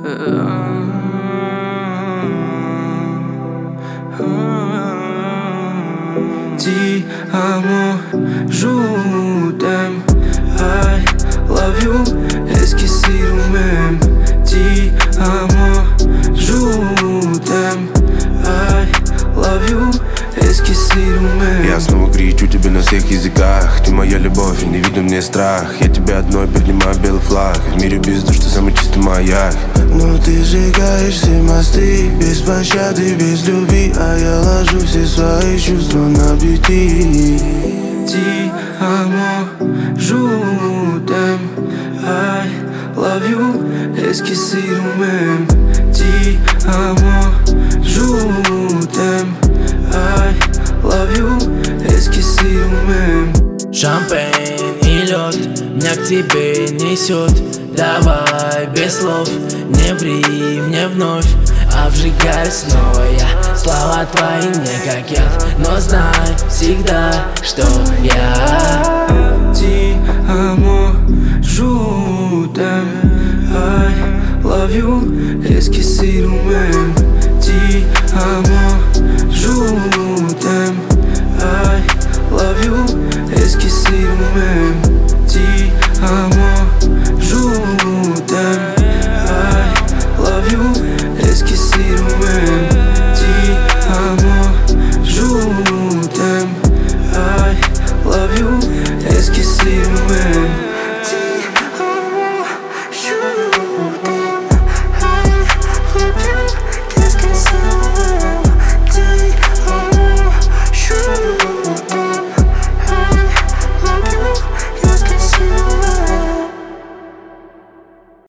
Ti amo, je t'aime, I love you, esquecido mesmo. Ti amo, je t'aime, I love you, esquecido mesmo. Я снова кричу тебе на всех языках. Ты моя любовь, и не видно мне страх. Я тебя одной поднимаю белый флаг. В мире бездушь, ты самый чистый маяк. Но ты сжигаешь все мосты, без пощады, без любви. А я ложу все свои чувства на бити. Ti amo, je t'aime, I love you, esquecido mesmo. Ti amo, je t'aime, I love you, esquecido mesmo. Шампейн и лед меня к тебе несет. Давай без слов, не ври мне вновь. Обжигай снова я, слова твои мне как яд. Но знай всегда, что я Ti amo, je t'aime, I love you, esquecido mesmo. Ti amo,